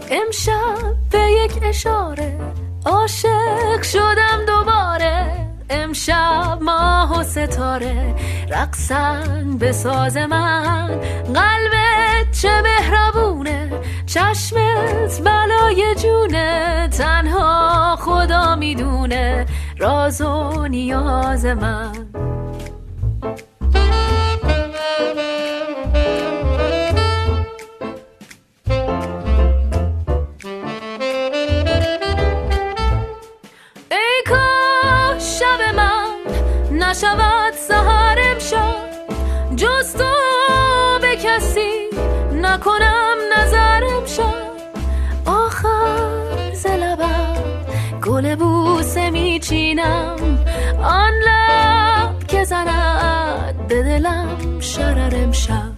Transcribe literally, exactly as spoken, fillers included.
امشب به یک اشاره عاشق شدم دوباره. امشب ماه و ستاره رقصن به ساز من. قلبت چه مهربونه، چشمت بلای جونه. تنها خدا میدونه راز و نیاز من. نشود سحر امشب جز تو به کسی نکنم نظر امشب. آخر ز لبم گل بوسه میچینم، آن لب که زند به دلم شرر امشب.